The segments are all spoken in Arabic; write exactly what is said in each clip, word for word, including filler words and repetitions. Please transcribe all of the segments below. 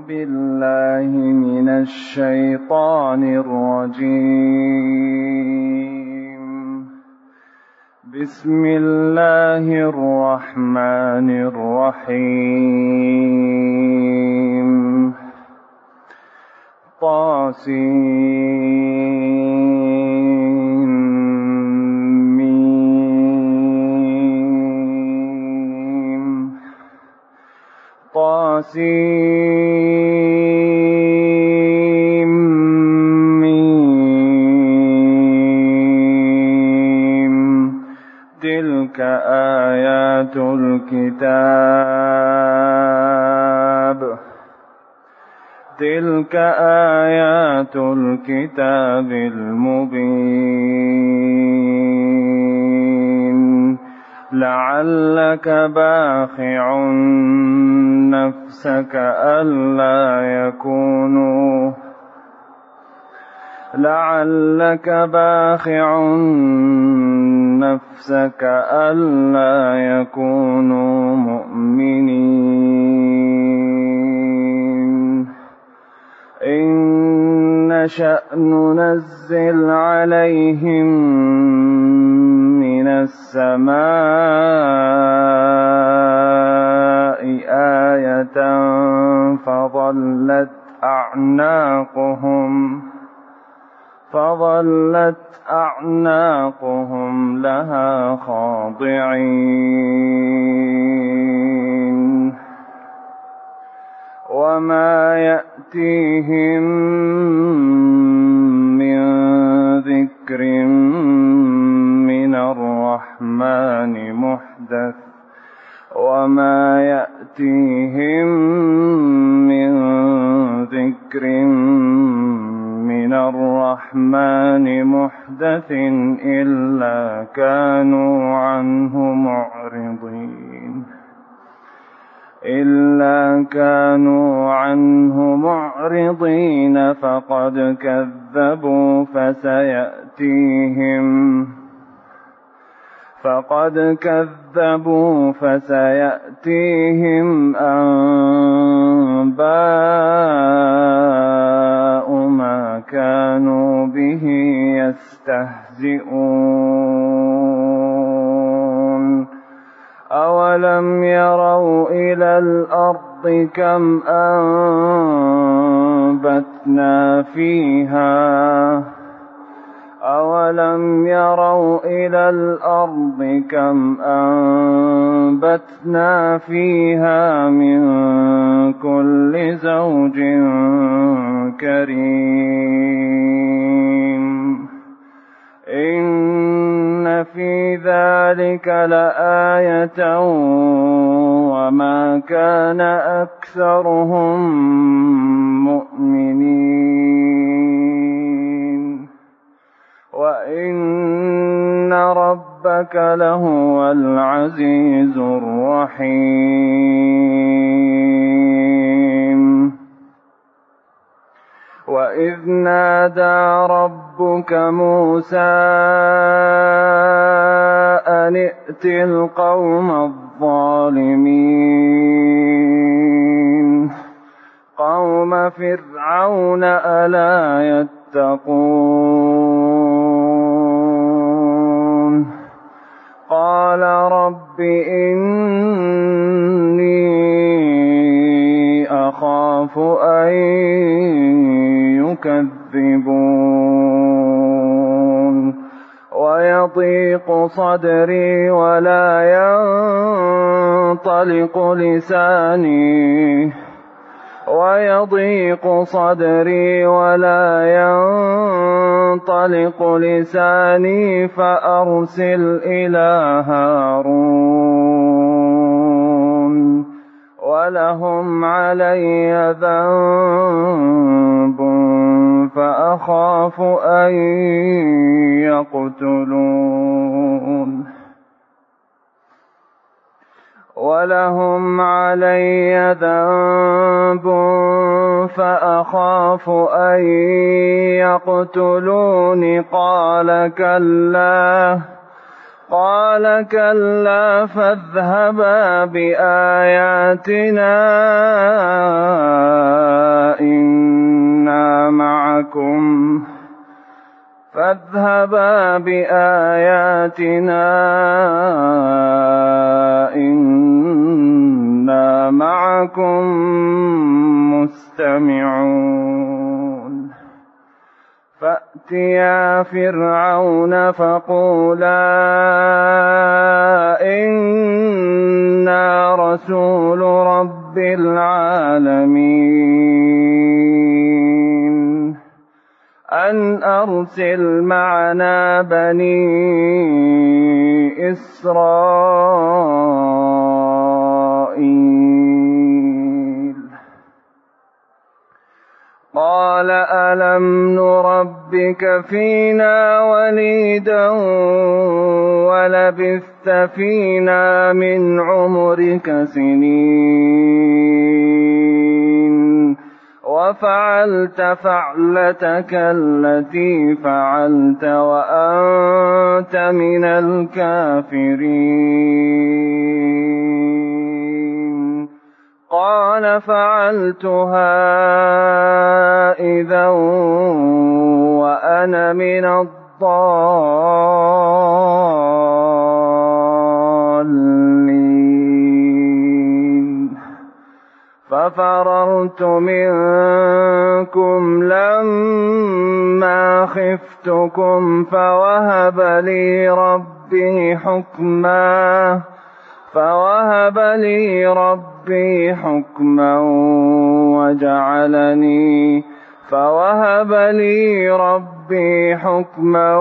بالله من الشيطان الرجيم. بسم الله الرحمن الرحيم. طاسين ميم طاسين ميم تلك آيات الكتاب تلك آيات الكتاب المبين. لعلك باخع نفسك ألا يكونوا لعلك باخع نفسك ألا يكونوا مؤمنين. إن نشأ ننزل عليهم من السماء آية فظلت أعناقهم فظلت أعناقهم لها خاضعين. وما يأتيهم من ذكر من الرحمن محدث وما يأتيهم من ذكر من الرحمن محدث إلا كانوا عنه معرضين إلا كانوا عنه معرضين. فقد كذبوا فسيأتيهم فقد كذبوا فسيأتيهم أنباء ما كانوا به يستهزئون. أولم يروا إلى الأرض كم أنبتنا فيها أولم يروا إلى الأرض كم أنبتنا فيها من كل زوج كريم. إن في ذلك لآية وما كان أكثرهم مؤمنين وإن ربك لهو العزيز الرحيم. وإذ نادى ربك موسى أن ائت القوم الظالمين قوم فرعون ألا يتقون. قال رب إني أخاف أن يكذبون ويضيق صدري ولا ينطلق لساني ويضيق صدري ولا ينطلق لساني فأرسل إلى هارون ولهم علي ذنب فأخاف أن يقتلون ولهم علي ذنب فأخاف أن يقتلون. قال كلا قال كلا فاذهبا بآياتنا فاذهبا بآياتنا إنا معكم مستمعون فأتيا فرعون فقولا إنا رسول رب العالمين أن أرسل معنا بني إسرائيل قال ألم نربك فينا وليدا ولبثت فينا من عمرك سنين وفعلت فعلتك التي فعلت وأنت من الكافرين قال فعلتها إذا وأنا من الضالين ففررت منكم لما خفتكم فوهب لي ربي حكما فوهب لي ربي حكما وجعلني فوهب لي ربي حكما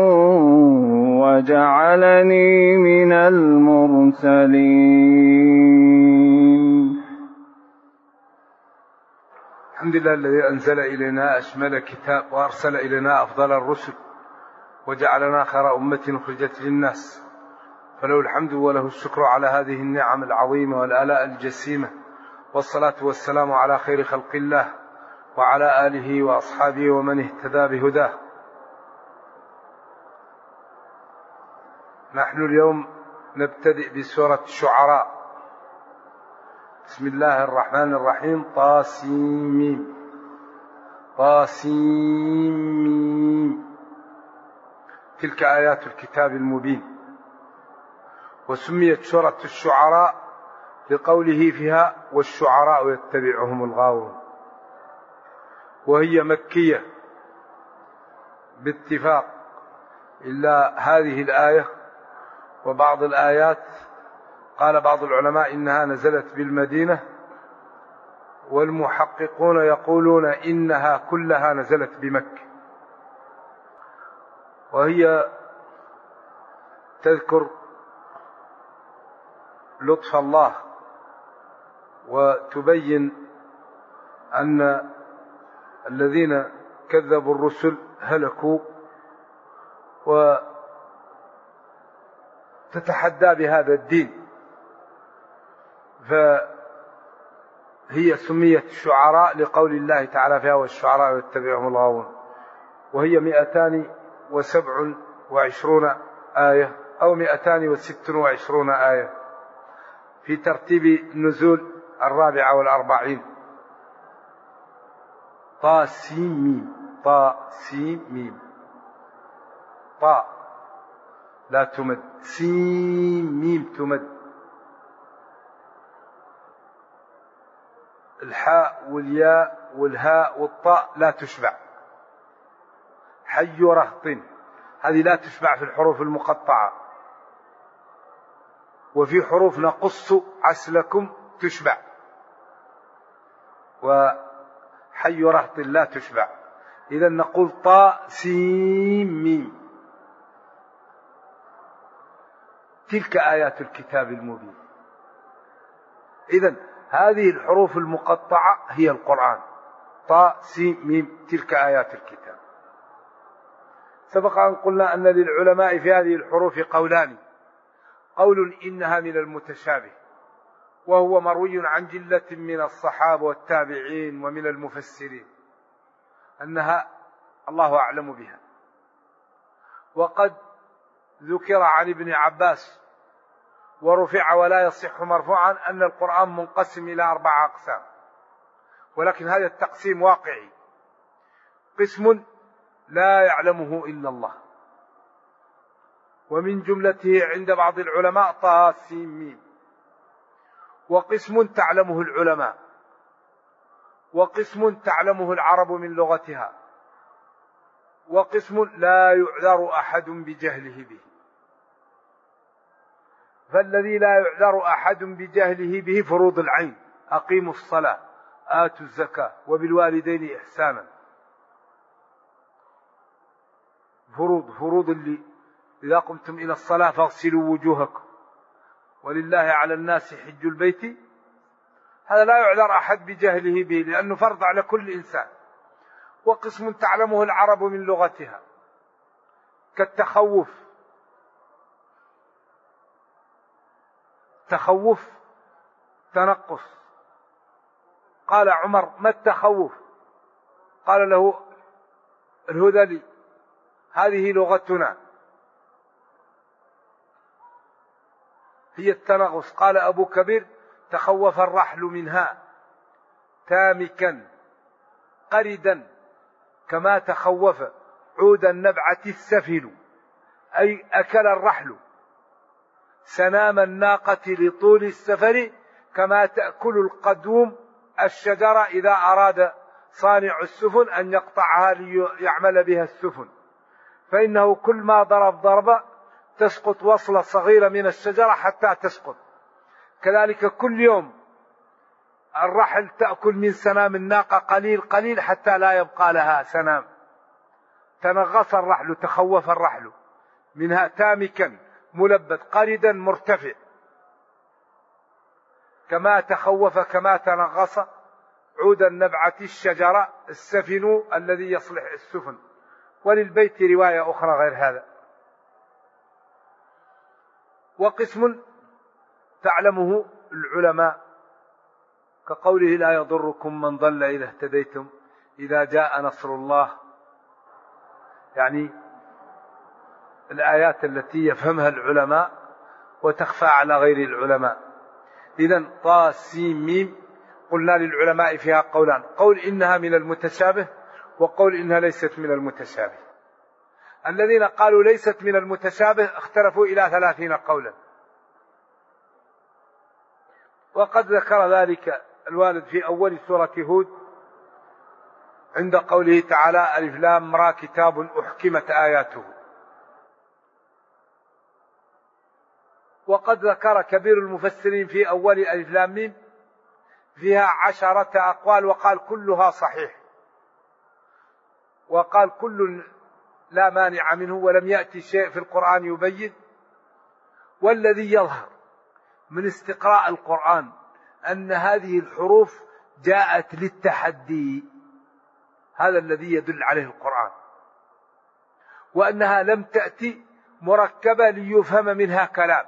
وجعلني من المرسلين. الحمد لله الذي أنزل إلينا أشمل كتاب وأرسل إلينا أفضل الرسل وجعلنا خير أمة أخرجت للناس، فله الحمد وله الشكر على هذه النعم العظيمة والآلاء الجسيمة، والصلاة والسلام على خير خلق الله وعلى آله وأصحابه ومن اهتدى بهداه. نحن اليوم نبتدئ بسورة الشعراء. بسم الله الرحمن الرحيم. طاسيم طاسيم تلك آيات الكتاب المبين. وسميت سورة الشعراء لقوله فيها والشعراء يتبعهم الغاوون، وهي مكية باتفاق إلا هذه الآية وبعض الآيات قال بعض العلماء إنها نزلت بالمدينة، والمحققون يقولون إنها كلها نزلت بمكة، وهي تذكر لطف الله وتبين أن الذين كذبوا الرسل هلكوا، وتتحدى بهذا الدين، فهي سميت الشعراء لقول الله تعالى فيها والشعراء يتبعهم الغاوون. وهي مئتان وسبع وعشرون آية أو مئتان وست وعشرون آية في ترتيب النزول الرابعة والأربعين. طا سين ميم طا سين ميم طا لا تمد، سين ميم تمد. الحاء والياء والهاء والطاء لا تشبع. حي رهط هذه لا تشبع في الحروف المقطعة، وفي حروف نقص عسلكم تشبع، وحي رهط لا تشبع. إذا نقول طاء سين ميم. تلك آيات الكتاب المبين. إذا هذه الحروف المقطعة هي القرآن. طاء سين ميم تلك آيات الكتاب. سبق أن قلنا أن للعلماء في هذه الحروف قولان: قول إنها من المتشابه، وهو مروي عن جلة من الصحابة والتابعين ومن المفسرين أنها الله أعلم بها. وقد ذكر عن ابن عباس ورفع ولا يصح مرفوعا أن القرآن منقسم إلى أربعة أقسام، ولكن هذا التقسيم واقعي. قسم لا يعلمه إلا الله. ومن جملته عند بعض العلماء طه سين ميم. وقسم تعلمه العلماء، وقسم تعلمه العرب من لغتها، وقسم لا يعذر أحد بجهله به. فالذي لا يعذر أحد بجهله به فروض العين: أقيموا الصلاة، آتوا الزكاة، وبالوالدين إحسانا. فروض فروض اللي إذا قمتم إلى الصلاة فاغسلوا وجوهكم ولله على الناس حج البيت. هذا لا يعذر أحد بجهله به لأنه فرض على كل إنسان. وقسم تعلمه العرب من لغتها كالتخوف. تخوف تنقص. قال عمر: ما التخوف؟ قال له الهذلي: هذه لغتنا هي التنغص. قال أبو كبير: تخوف الرحل منها تامكا قردا كما تخوف عود النبعة السفل. أي أكل الرحل سنام الناقة لطول السفر كما تأكل القدوم الشجرة إذا أراد صانع السفن أن يقطعها ليعمل بها السفن، فإنه كل ما ضرب ضربة تسقط وصلة صغيرة من الشجرة حتى تسقط. كذلك كل يوم الرحل تأكل من سنام الناقة قليل قليل حتى لا يبقى لها سنام. تنغص الرحل، تخوف الرحل منها تامكا ملبد قردا مرتفع كما تخوف كما تنغص عود النبعة الشجرة السفن الذي يصلح السفن. وللبيت رواية أخرى غير هذا. وقسم تعلمه العلماء كقوله: لا يضركم من ضل إذا اهتديتم إذا جاء نصر الله. يعني الآيات التي يفهمها العلماء وتخفى على غير العلماء. إذن طا سين ميم قلنا للعلماء فيها قولان: قول إنها من المتشابه، وقول إنها ليست من المتشابه. الذين قالوا ليست من المتشابه اختلفوا إلى ثلاثين قولا، وقد ذكر ذلك الوالد في أول سورة هود عند قوله تعالى: ألف لام را كتاب أحكمت آياته. وقد ذكر كبير المفسرين في أول ألف لام ميم فيها عشرة أقوال، وقال كلها صحيح، وقال كل لا مانع منه، ولم يأتي شيء في القرآن يبين. والذي يظهر من استقراء القرآن أن هذه الحروف جاءت للتحدي، هذا الذي يدل عليه القرآن، وأنها لم تأتي مركبة ليفهم منها كلام،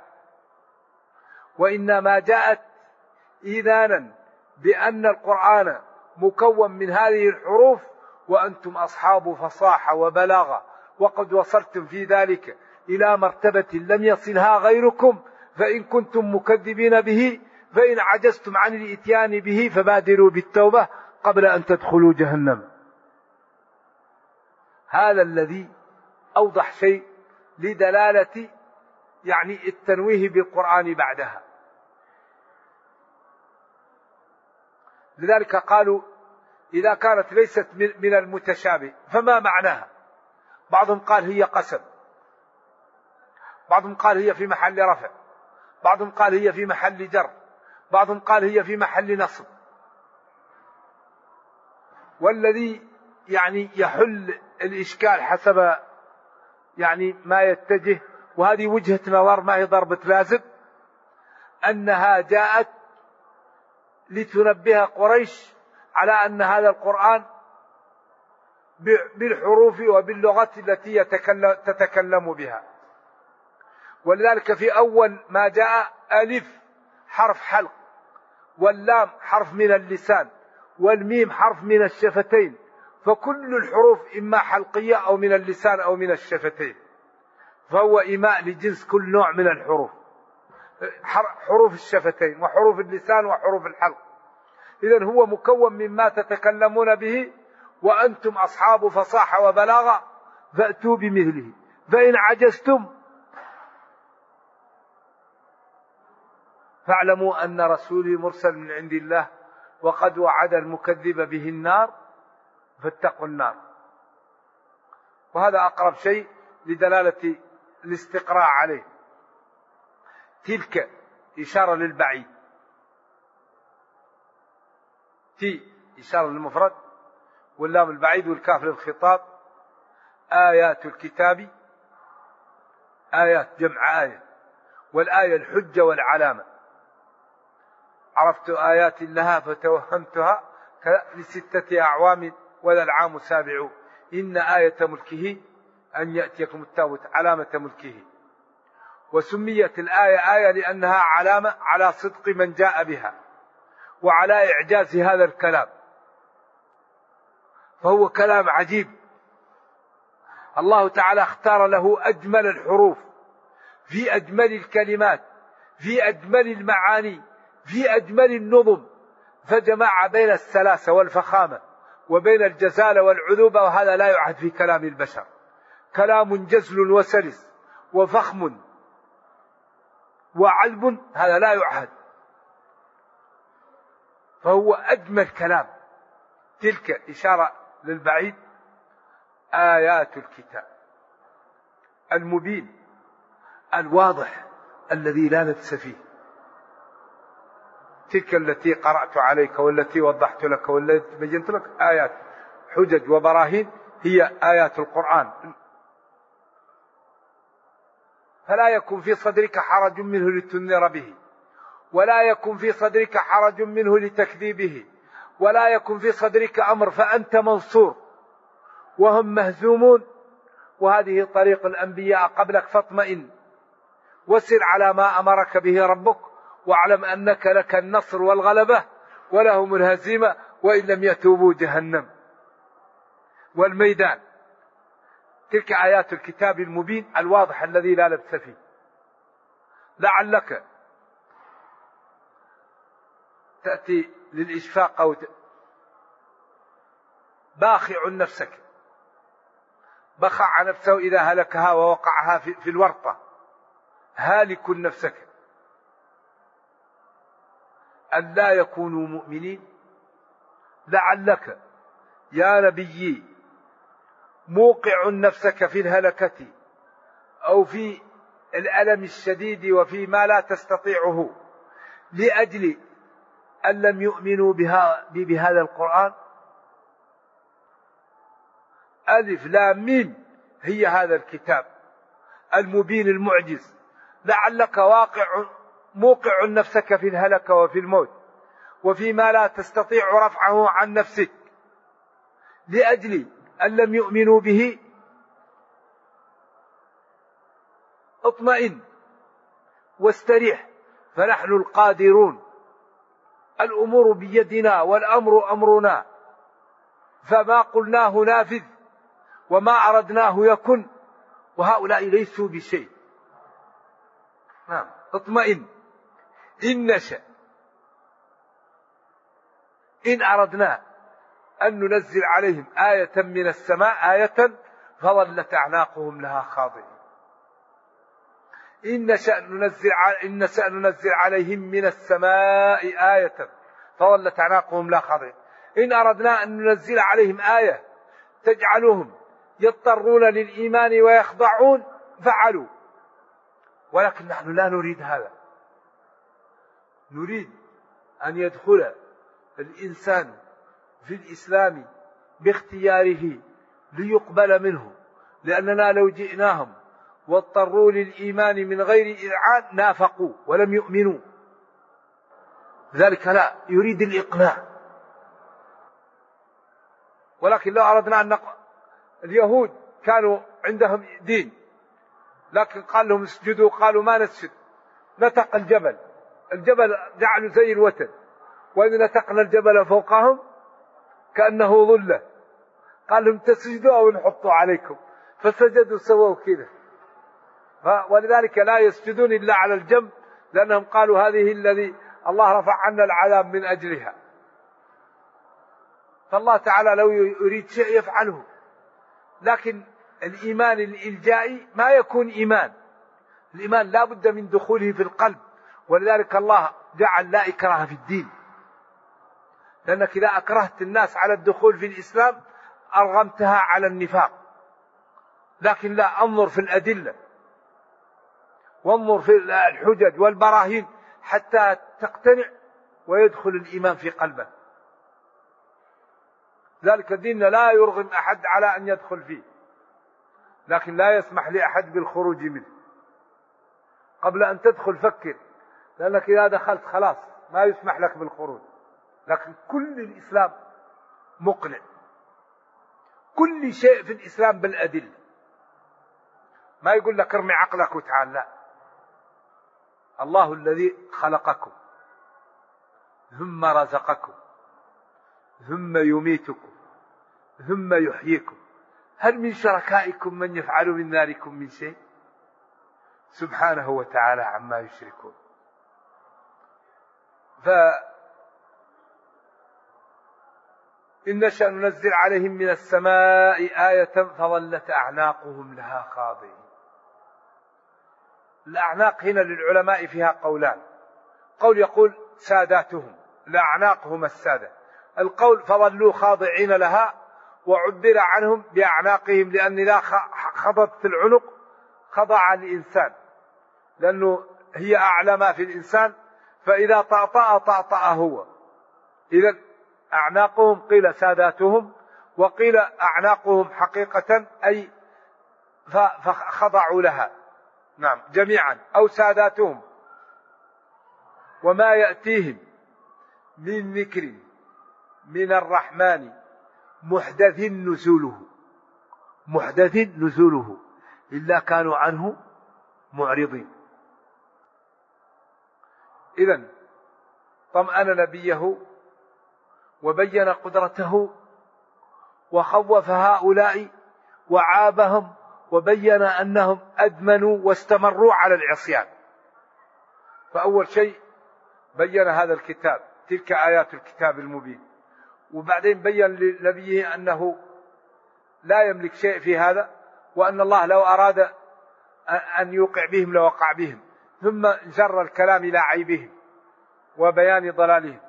وإنما جاءت إذانا بأن القرآن مكون من هذه الحروف، وأنتم أصحاب فصاحة وبلاغة، وقد وصلتم في ذلك إلى مرتبة لم يصلها غيركم، فإن كنتم مكذبين به فإن عجزتم عن الإتيان به فبادروا بالتوبة قبل أن تدخلوا جهنم. هذا الذي أوضح شيء لدلالة يعني التنويه بالقرآن بعدها. لذلك قالوا إذا كانت ليست من المتشابه فما معناها؟ بعضهم قال هي قسم، بعضهم قال هي في محل رفع، بعضهم قال هي في محل جر، بعضهم قال هي في محل نصب. والذي يعني يحل الإشكال حسب يعني ما يتجه، وهذه وجهة نظر ما هي ضربة لازم، أنها جاءت لتنبه قريش على أن هذا القرآن بالحروف وباللغة التي تتكلم بها. ولذلك في أول ما جاء ألف حرف حلق، واللام حرف من اللسان، والميم حرف من الشفتين، فكل الحروف إما حلقية أو من اللسان أو من الشفتين، فهو إيماء لجنس كل نوع من الحروف، حروف الشفتين وحروف اللسان وحروف الحلق. إذن هو مكون مما تتكلمون به، وأنتم أصحاب فصاحة وبلاغة فأتوا بمثله فإن عجزتم فاعلموا أن رسولي مرسل من عند الله وقد وعد المكذب به النار فاتقوا النار. وهذا أقرب شيء لدلالة الاستقراء عليه. تلك إشارة للبعيد، تي إشارة للمفرد واللام البعيد والكاف للخطاب. آيات الكتاب، آيات جمع آية، والآية الحجة والعلامة. عرفت آيات لها فتوهمتها لستة أعوام ولا العام سابع. إن آية ملكه أن يأتيكم التابوت علامة ملكه. وسميت الآية آية لأنها علامة على صدق من جاء بها وعلى إعجاز هذا الكلام، فهو كلام عجيب. الله تعالى اختار له أجمل الحروف في أجمل الكلمات في أجمل المعاني في أجمل النظم، فجمع بين السلاسة والفخامة وبين الجزالة والعذوبة، وهذا لا يعهد في كلام البشر. كلام جزل وسلس وفخم وعلب، هذا لا يعهد، فهو أجمل كلام. تلك إشارة للبعيد. آيات الكتاب المبين الواضح الذي لا لبس فيه. تلك التي قرأت عليك والتي وضحت لك والتي بينت لك آيات حجج وبراهين، هي آيات القرآن. فلا يكن في صدرك حرج منه لتنذر به، ولا يكن في صدرك حرج منه لتكذيبه، ولا يكن في صدرك أمر فأنت منصور وهم مهزومون. وهذه طريق الأنبياء قبلك، فاطمئن وسر على ما أمرك به ربك، واعلم أنك لك النصر والغلبة ولهم الهزيمة وإن لم يتوبوا جهنم والميدان. تلك آيات الكتاب المبين الواضح الذي لا لبس فيه. لعلك تأتي للإشفاق أو باخع نفسك، بخع نفسه إذا هلكها ووقعها في الورطة، هالك نفسك أن لا يكونوا مؤمنين. لعلك يا نبي موقع نفسك في الهلكة أو في الألم الشديد وفي ما لا تستطيعه لأجل أن لم يؤمنوا بها بهذا القرآن. ألف لام ميم هي هذا الكتاب المبين المعجز. لعلك واقع موقع نفسك في الهلكة وفي الموت وفيما لا تستطيع رفعه عن نفسك لأجل أن لم يؤمنوا به. اطمئن واستريح فنحن القادرون، الأمور بيدنا والأمر أمرنا، فما قلناه نافذ وما أردناه يكن، وهؤلاء ليسوا بشيء. نعم اطمئن. إن نشأ إن أردنا أن ننزل عليهم آية من السماء آية فظلت أعناقهم لها خاضعين. إن نشأ ننزل إن نشأ ننزل عليهم من السماء آية فظلت أعناقهم لها خاضعين. إن أردنا أن ننزل عليهم آية تجعلهم يضطرون للإيمان ويخضعون فعلوا، ولكن نحن لا نريد هذا. نريد أن يدخل الإنسان في الإسلام باختياره ليقبل منه، لأننا لو جئناهم واضطروا للإيمان من غير إذعان نافقوا ولم يؤمنوا. ذلك لا يريد الإقناع. ولكن لو أردنا أن نق... اليهود كانوا عندهم دين، لكن قال لهم اسجدوا قالوا ما نسجد، نتق الجبل، الجبل جعلوا زي الوتن، وإذ نتقنا الجبل فوقهم كأنه ظلة، قال لهم تسجدوا أو نحطوا عليكم، فسجدوا سووا كذا. ولذلك لا يسجدون إلا على الجنب، لأنهم قالوا هذه الذي الله رفع عنا العذاب من أجلها. فالله تعالى لو يريد شيء يفعله. لكن الإيمان الإلجائي ما يكون إيمان. الإيمان لا بد من دخوله في القلب، ولذلك الله جعل لا إكراه في الدين، لأنك إذا أكرهت الناس على الدخول في الإسلام أرغمتها على النفاق. لكن لا، انظر في الأدلة وانظر في الحجج والبراهين حتى تقتنع ويدخل الإيمان في قلبك. ذلك الدين لا يرغم أحد على أن يدخل فيه، لكن لا يسمح لأحد بالخروج منه. قبل أن تدخل فكر، لأنك إذا دخلت خلاص ما يسمح لك بالخروج. لكن كل الإسلام مقنع، كل شيء في الإسلام بالأدلة. ما يقول لك ارمي عقلك وتعال، لا. الله الذي خلقكم ثم رزقكم ثم يميتكم ثم يحييكم، هل من شركائكم من يفعل من ذلكم من شيء؟ سبحانه وتعالى عما يشركون. فإن نشأ ننزل عليهم من السماء آية فظلت أعناقهم لها خاضعين. الأعناق هنا للعلماء فيها قولان. قول يقول ساداتهم، الأعناق هم السادة. القول فظلوا خاضعين لها، وعبر عنهم بأعناقهم لأن إذا خضت في العنق خضع الإنسان، لأنه هي أعلى ما في الإنسان، فإذا طأطأ طأطأ هو. إذا أعناقهم قيل ساداتهم، وقيل أعناقهم حقيقة أي فخضعوا لها، نعم جميعا، أو ساداتهم. وما يأتيهم من ذكر من الرحمن محدث نزوله، محدث نزوله إلا كانوا عنه معرضين. إذن طمأن نبيه وبين قدرته وخوف هؤلاء وعابهم، وبين أنهم أدمنوا واستمروا على العصيان. فأول شيء بين هذا الكتاب، تلك آيات الكتاب المبين، وبعدين بين لنبيه أنه لا يملك شيء في هذا، وأن الله لو أراد أن يوقع بهم لوقع بهم، ثم جر الكلام إلى عيبهم وبيان ضلالهم.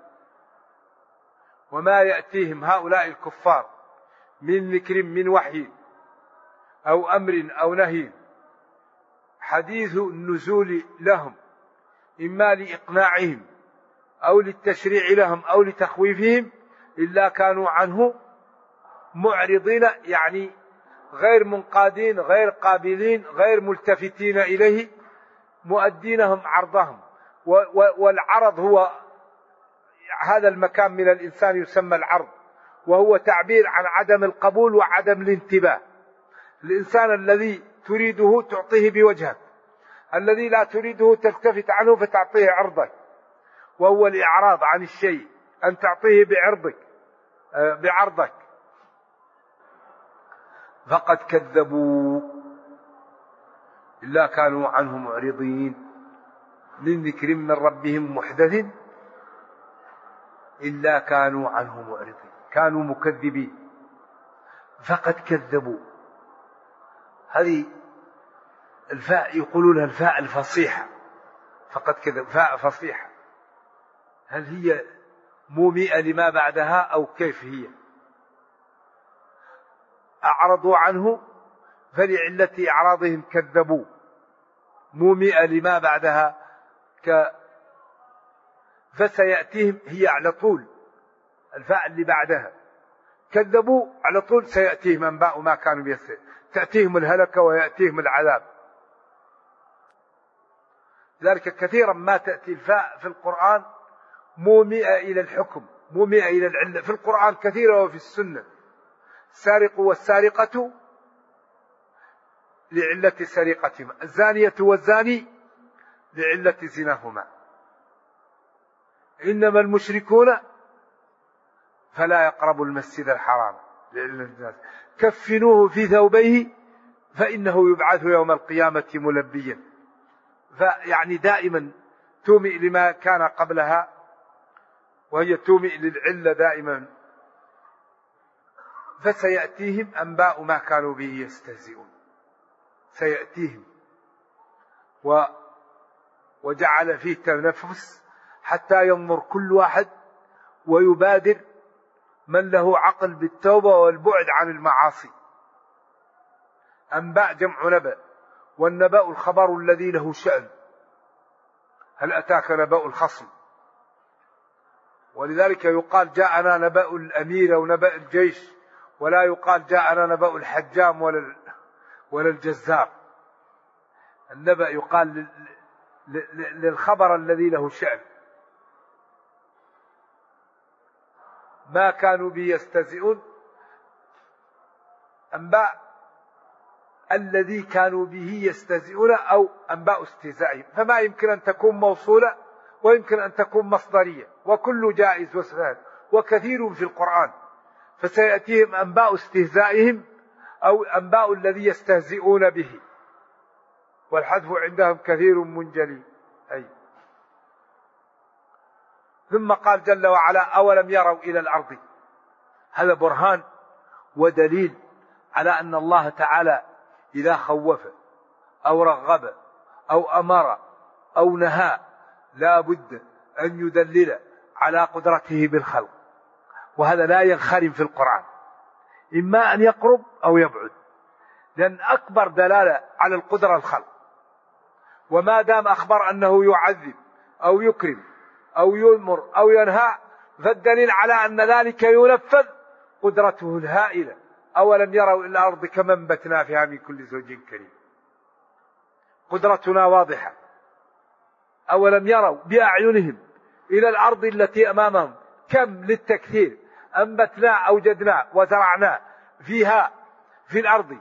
وما يأتيهم هؤلاء الكفار من ذكر من وحي أو أمر أو نهي حديث النزول لهم، إما لإقناعهم أو للتشريع لهم أو لتخويفهم، إلا كانوا عنه معرضين، يعني غير منقادين غير قابلين غير ملتفتين إليه، مؤدينهم عرضهم. والعرض هو هذا المكان من الإنسان يسمى العرض، وهو تعبير عن عدم القبول وعدم الانتباه. الإنسان الذي تريده تعطيه بوجهك، الذي لا تريده تلتفت عنه فتعطيه عرضك، وهو الإعراض عن الشيء، أن تعطيه بعرضك بعرضك. فقد كذبوا إلا كانوا عنه معرضين، من ذكر من ربهم محدث إلا كانوا عنه معرضين، كانوا مكذبين. فقد كذبوا، هذه الفاء يقولون الفاء الفصيحة، فقد كذب فاء فصيحة، هل هي مومئة لما بعدها أو كيف هي؟ أعرضوا عنه فلعلة إعراضهم كذبوا، مومئة لما بعدها ك فسيأتيهم، هي على طول الفاء اللي بعدها، كذبوا على طول سيأتيهم أنباء ما كانوا بيسر، تأتيهم الهلكة ويأتيهم العذاب. ذلك كثيرا ما تأتي الفاء في القرآن مومئة إلى الحكم، مومئة إلى العلة، في القرآن كثيرة وفي السنة. السارق والسارقة لعلة سرقتهما، الزانية والزاني لعلة زناهما، إنما المشركون فلا يقربوا المسجد الحرام لعلة الناس، كفنوه في ثوبيه فإنه يبعث يوم القيامة ملبيا. فيعني دائما تومئ لما كان قبلها، وهي تومئ للعلة دائما. فسيأتيهم أنباء ما كانوا به يستهزئون. سيأتيهم و وجعل فيه تنفس حتى ينظر كل واحد ويبادر من له عقل بالتوبة والبعد عن المعاصي. أنباء جمع نبأ، والنبأ الخبر الذي له شأن. هل أتاك نبأ الخصم؟ ولذلك يقال جاءنا نبأ الأمير أو نبأ الجيش، ولا يقال جاءنا نبأ الحجام ولا ولا الجزار. النبأ يقال للخبر الذي له شأن. ما كانوا به يستهزئون، أنباء الذي كانوا به يستهزئون أو أنباء استهزائهم، فما يمكن أن تكون موصولة ويمكن أن تكون مصدرية، وكل جائز وسهل وكثير في القرآن. فسيأتيهم أنباء استهزائهم أو أنباء الذي يستهزئون به، والحذف عندهم كثير منجلي. أي. ثم قال جل وعلا: أولم يروا إلى الأرض. هذا برهان ودليل على أن الله تعالى إذا خوف أو رغب أو أمر أو نهى لا بد أن يدلل على قدرته بالخلق، وهذا لا ينخرم في القرآن، إما أن يقرب أو يبعد، لأن أكبر دلالة على القدرة الخلق. وما دام أخبر أنه يعذب أو يكرم أو يؤمر أو ينهى، فالدليل على أن ذلك ينفذ قدرته الهائلة. أولم يروا إلى الأرض كما انبتنا فيها من كل زوج كريم. قدرتنا واضحة. أولم يروا بأعينهم إلى الأرض التي أمامهم كم للتكثير أنبتنا أوجدنا وزرعنا فيها في الأرض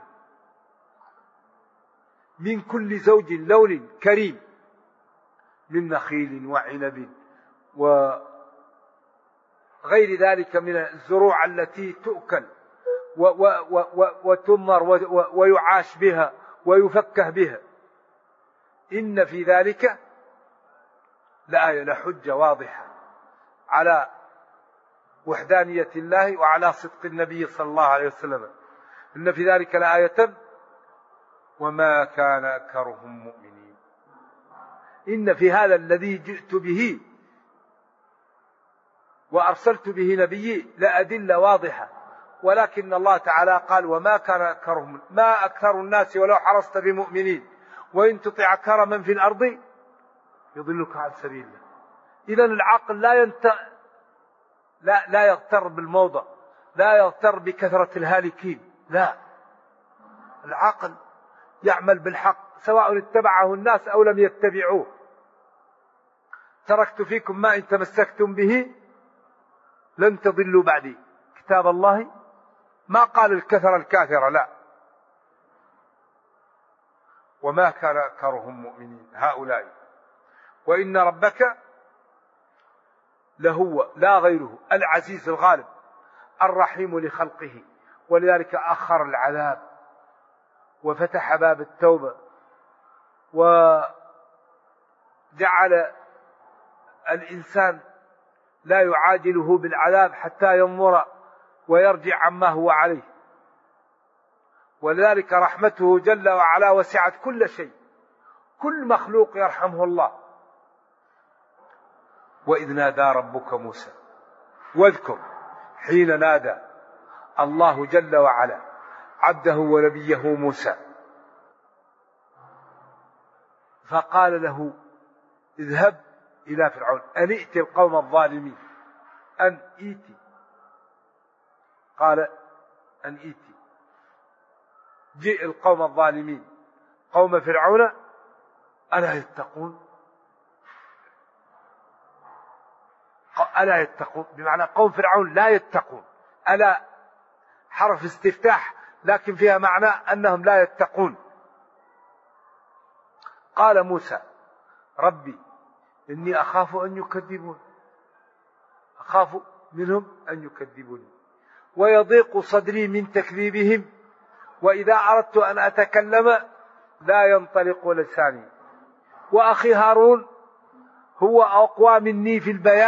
من كل زوج لون كريم، من نخيل وعنب وغير ذلك من الزروع التي تؤكل وتمر ويعاش بها ويفكه بها. إن في ذلك لآية، لحجة واضحة على وحدانية الله وعلى صدق النبي صلى الله عليه وسلم. إن في ذلك لآية وما كان أكثرهم مؤمنين. إن في هذا الذي جئت به وأرسلت به نبيي لأدلة واضحة، ولكن الله تعالى قال: وما كان أكثرهم، ما أكثر الناس ولو حرصت بمؤمنين، وإن تطع أكثر من في الأرض يضلك عن سبيل الله. إذن العقل لا ينت... لا لا يغتر بالموضع، لا يغتر بكثرة الهالكين، لا، العقل يعمل بالحق سواء اتبعه الناس أو لم يتبعوه. تركت فيكم ما إن تمسكتم به لن تضلوا بعدي كتاب الله. ما قال الكثرة الكاثرة، لا. وما كان أكثرهم مؤمنين هؤلاء، وإن ربك لهو لا غيره العزيز الغالب الرحيم لخلقه. ولذلك أخر العذاب وفتح باب التوبة وجعل الإنسان لا يعاجله بالعذاب حتى ينظر ويرجع عما هو عليه. ولذلك رحمته جل وعلا وسعت كل شيء، كل مخلوق يرحمه الله. وإذ نادى ربك موسى، واذكر حين نادى الله جل وعلا عبده ونبيه موسى فقال له: اذهب إلى فرعون أن ائت القوم الظالمين. أن ائت، قال أن ائت، جئ القوم الظالمين قوم فرعون ألا يتقون. ألا يتقون بمعنى قوم فرعون لا يتقون. ألا حرف استفتاح لكن فيها معنى أنهم لا يتقون. قال موسى: ربي إني أخاف أن يكذبون، أخاف منهم أن يكذبوني، ويضيق صدري من تكذيبهم، وإذا أردت أن أتكلم لا ينطلق لساني، وأخي هارون هو أقوى مني في البيان وأفصح مني لسانا، فأرسله معي يريد أن يصلحون. قال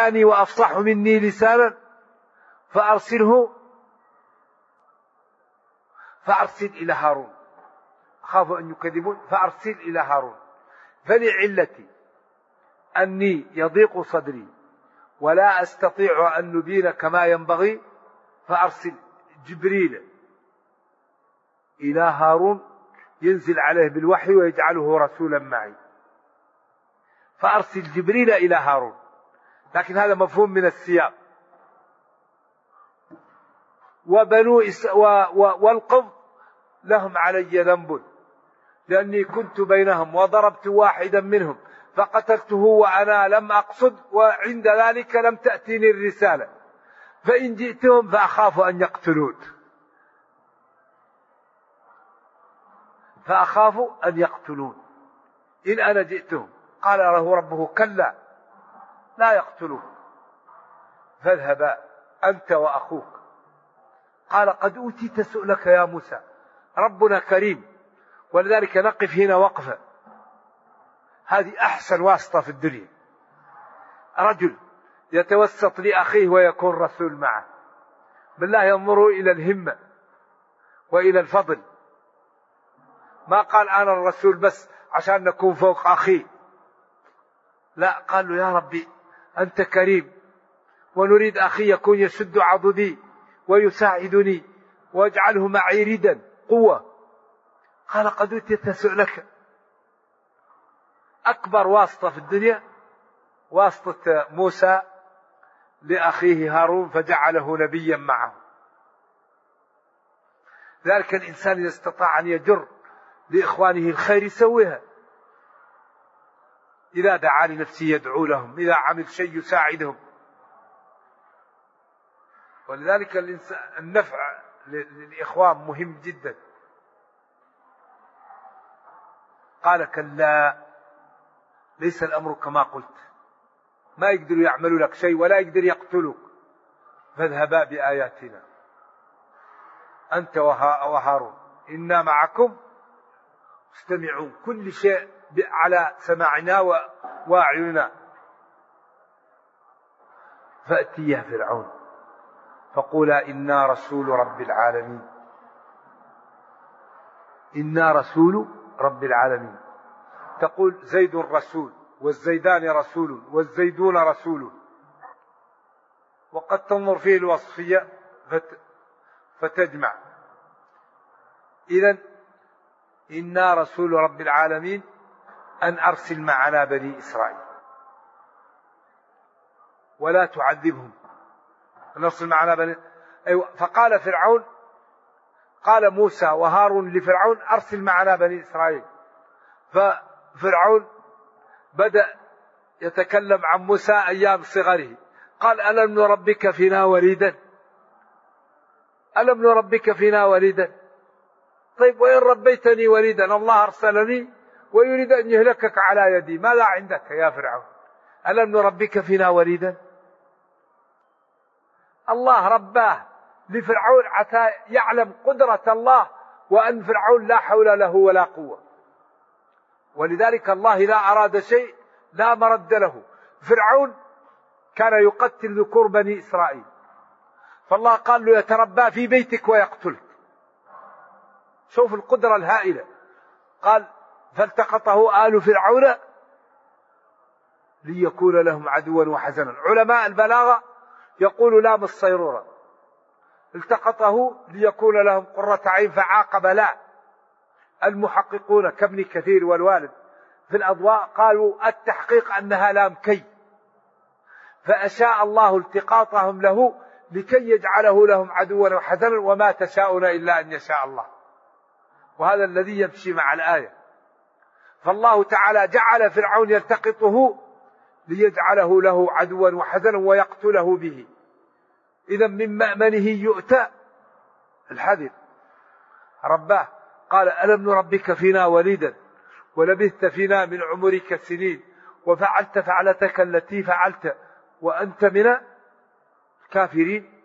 فأرسل إلى هارون، أخاف أن يكذبون فأرسل إلى هارون، فلعلتي أني يضيق صدري ولا أستطيع أن نبين كما ينبغي فأرسل جبريل إلى هارون ينزل عليه بالوحي ويجعله رسولا معي. فأرسل جبريل إلى هارون، لكن هذا مفهوم من السياق. وبنو إس... و... و... والقبط لهم علي ذنب لأني كنت بينهم وضربت واحدا منهم فقتلته وأنا لم أقصد وعند ذلك لم تأتيني الرسالة فإن جئتهم فأخاف أن يقتلون فأخاف أن يقتلون إن أنا جئتهم. قال له ربه كلا لا يقتلون فاذهبا أنت وأخوك. قال قد أوتيت سؤلك يا موسى. ربنا كريم، ولذلك نقف هنا وقفة. هذه أحسن واسطة في الدنيا، رجل يتوسط لأخيه ويكون رسول معه. بالله ينظروا إلى الهمة وإلى الفضل. ما قال أنا الرسول بس عشان نكون فوق أخي، لا، قال له يا ربي أنت كريم ونريد أخي يكون يشد عضدي ويساعدني واجعله معي ردا قوة. قال قد أوتيت سؤلك. أكبر واسطة في الدنيا واسطة موسى لأخيه هارون فجعله نبيا معه. ذلك الإنسان إذا استطاع أن يجر لإخوانه الخير يسويها. إذا دعا لنفسه يدعو لهم، إذا عمل شيء يساعدهم. ولذلك النفع للإخوان مهم جدا. قال كلا ليس الأمر كما قلت، ما يقدروا يعملوا لك شيء ولا يقدر يقتلوك، فاذهبا بآياتنا أنت وهارون إنا معكم استمعون. كل شيء على سماعنا وأعيننا. فأتيا فرعون فقولا إنا رسول رب العالمين. إنا رسول رب العالمين. تقول زيد رسول والزيدان رسول والزيدون رسول، وقد تنظر فيه الوصفية فتجمع. إذن إنا رسول رب العالمين أن أرسل معنا بني إسرائيل ولا تعذبهم. نرسل معنا بني أيوة. فقال فرعون، قال موسى وهارون لفرعون أرسل معنا بني إسرائيل. ففرعون بدأ يتكلم عن موسى أيام صغره. قال ألم نربك فينا وليدا ألم نربك فينا وليدا طيب وإن ربيتني وليدا الله أرسلني ويريد أن يهلكك على يدي، ماذا عندك يا فرعون؟ ألم نربك فينا وليدا. الله رباه لفرعون حتى يعلم قدرة الله وأن فرعون لا حول له ولا قوة. ولذلك الله إذا أراد شيء لا مرد له. فرعون كان يقتل ذكور بني إسرائيل، فالله قال له يتربى في بيتك ويقتلك. شوف القدرة الهائلة. قال فالتقطه آل فرعون ليكون لهم عدوا وحزنا. علماء البلاغة يقول لام الصيرورة التقطه ليكون لهم قرة عين فعاقب لا. المحققون كابن كثير والوالد في الأضواء قالوا التحقيق أنها لام كي، فأشاء الله التقاطهم له لكي يجعله لهم عدوا وحزنا وما تشاءون إلا أن يشاء الله. وهذا الذي يمشي مع الآية. فالله تعالى جعل فرعون يلتقطه ليجعله له عدوا وحزنا ويقتله به. إذا من مأمنه يؤتى الحذر. رباه قال ألم نربك فينا وليدا ولبثت فينا من عمرك سنين وفعلت فعلتك التي فعلت وأنت من الكافرين.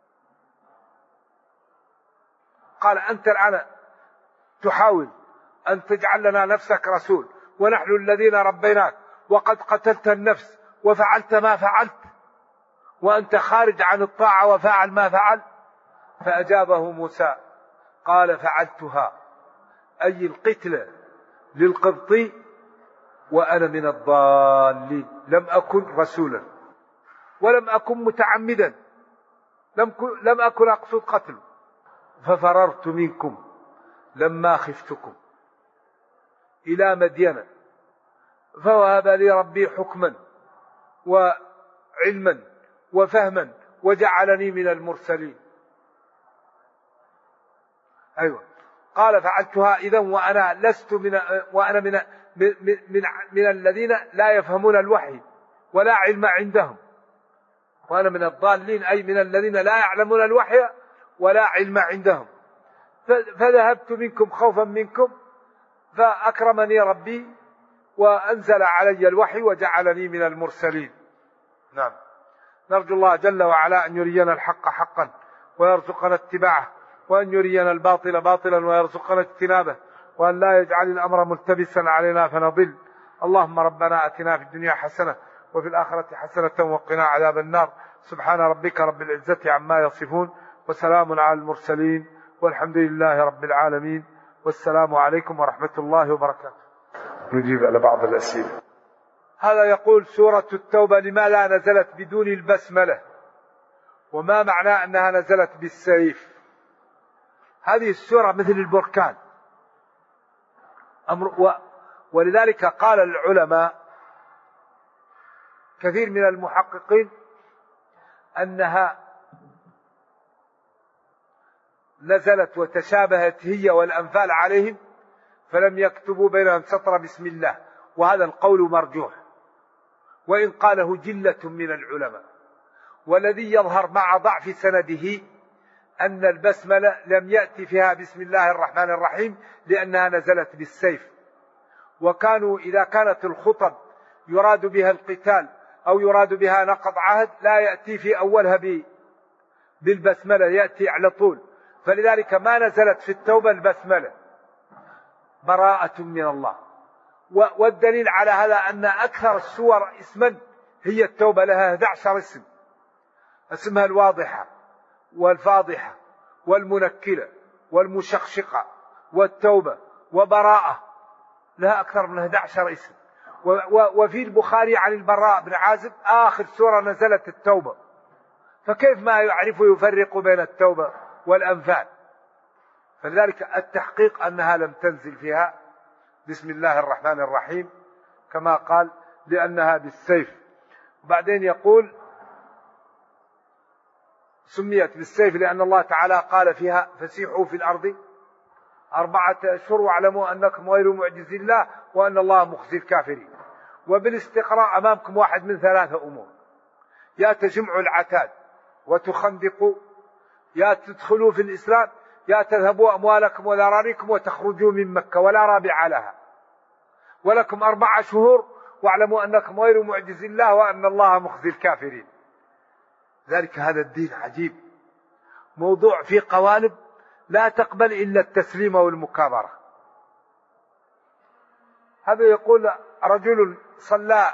قال أنت الآن تحاول أن تجعل لنا نفسك رسول ونحن الذين ربيناك وقد قتلت النفس وفعلت ما فعلت وأنت خارج عن الطاعة وفعل ما فعل. فأجابه موسى قال فعلتها أي القتلة للقبطي وأنا من الضالين، لم أكن رسولا ولم أكن متعمدا، لم لم أكن أقصد قتله، ففررت منكم لما خفتكم إلى مدين فوهب لي ربي حكما وعلما وفهما وجعلني من المرسلين. أيوة قال فعلتها إذا وأنا لست من وأنا من من, من, من الذين لا يفهمون الوحي ولا علم عندهم، وأنا من الضالين أي من الذين لا يعلمون الوحي ولا علم عندهم، فذهبت منكم خوفا منكم فأكرمني ربي وأنزل علي الوحي وجعلني من المرسلين. نعم. نرجو الله جل وعلا أن يرينا الحق حقا ويرزقنا اتباعه، وأن يرينا الباطل باطلا ويرزقنا اجتنابه، وأن لا يجعل الأمر ملتبسا علينا فنضل. اللهم ربنا أتنا في الدنيا حسنة وفي الآخرة حسنة وقنا عذاب النار. سبحان ربك رب العزة عما يصفون وسلام على المرسلين والحمد لله رب العالمين، والسلام عليكم ورحمة الله وبركاته. نجيب على بعض الأسئلة. هذا يقول سورة التوبة لماذا نزلت بدون البسملة، وما معنى أنها نزلت بالسيف؟ هذه السورة مثل البركان أمر و... ولذلك قال العلماء كثير من المحققين أنها نزلت وتشابهت هي والأنفال عليهم فلم يكتبوا بينهم سطر بسم الله، وهذا القول مرجوح وإن قاله جلة من العلماء. والذي يظهر مع ضعف سنده أن البسملة لم يأتي فيها بسم الله الرحمن الرحيم لأنها نزلت بالسيف، وكانوا إذا كانت الخطب يراد بها القتال أو يراد بها نقض عهد لا يأتي في أولها بالبسملة، يأتي على طول، فلذلك ما نزلت في التوبة البسملة، براءة من الله. والدليل على هذا أن أكثر السور اسما هي التوبة، لها أحد عشر اسم، اسمها الواضحة والفاضحة والمنكلة والمشقشقة والتوبة وبراءة، لها أكثر من أحد عشر اسم. وفي البخاري عن البراء بن عازب آخر سورة نزلت التوبة، فكيف ما يعرف يفرق بين التوبة والأنفال؟ فلذلك التحقيق أنها لم تنزل فيها بسم الله الرحمن الرحيم كما قال لأنها بالسيف. وبعدين يقول سميت بالسيف لأن الله تعالى قال فيها فسيحوا في الأرض أربعة أشهر واعلموا أنكم غير معجز الله وأن الله مخزي الكافرين. وبالاستقراء أمامكم واحد من ثلاثة أمور: يا تجمعوا العتاد وتخندقوا، يا تدخلوا في الإسلام، يا تذهبوا أموالكم وذراريكم وتخرجوا من مكة ولا رابع لها، ولكم أربعة شهور واعلموا أنكم غير معجز الله وأن الله مخزي الكافرين. ذلك هذا الدين عجيب، موضوع في قوالب لا تقبل إلا التسليم والمكابرة. هذا يقول رجل صلى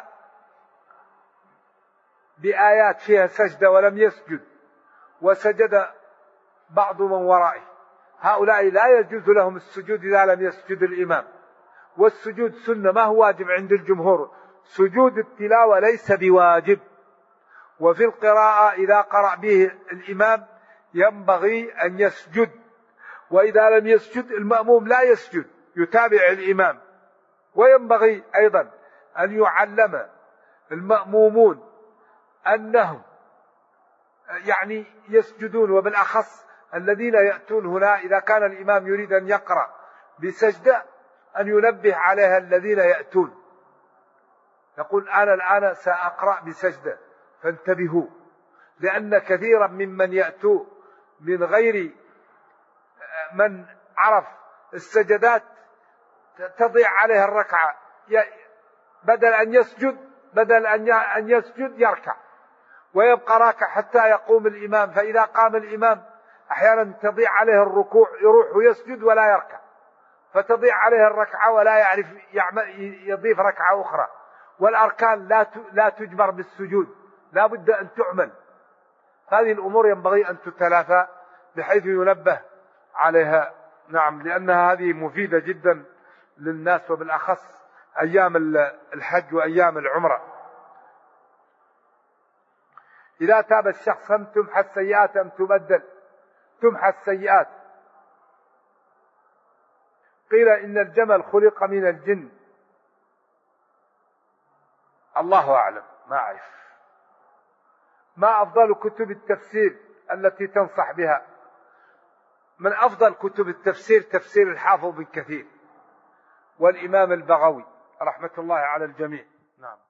بآيات فيها سجدة ولم يسجد وسجد بعض من ورائه، هؤلاء لا يجوز لهم السجود إذا لم يسجد الإمام، والسجود سنة ما هو واجب عند الجمهور، سجود التلاوة ليس بواجب. وفي القراءة إذا قرأ به الإمام ينبغي أن يسجد، وإذا لم يسجد المأموم لا يسجد يتابع الإمام. وينبغي أيضا أن يعلم المأمومون أنهم يعني يسجدون، وبالأخص الذين يأتون هنا إذا كان الإمام يريد أن يقرأ بسجدة أن ينبه عليها الذين يأتون، يقول أنا الآن سأقرأ بسجدة فانتبهوا، لأن كثيرا ممن يأتوا من غير من عرف السجدات تضيع عليها الركعة، بدل أن يسجد بدل أن يسجد يركع ويبقى راكع حتى يقوم الإمام، فإذا قام الإمام أحيانا تضيع عليه الركوع يروح ويسجد ولا يركع، فتضيع عليه الركعة ولا يعرف يضيف ركعة أخرى. والأركان لا لا تجبر بالسجود، لا بد أن تعمل. هذه الأمور ينبغي أن تتلافى بحيث ينبه عليها نعم، لأنها هذه مفيدة جدا للناس، وبالأخص أيام الحج وأيام العمرة. إذا تاب الشخص أم تمحى السيئات أم تبدل؟ تمحى السيئات. قيل إن الجمل خلق من الجن، الله أعلم، ما أعرف. ما أفضل كتب التفسير التي تنصح بها؟ من أفضل كتب التفسير تفسير الحافظ بن كثير والإمام البغوي رحمة الله على الجميع. نعم.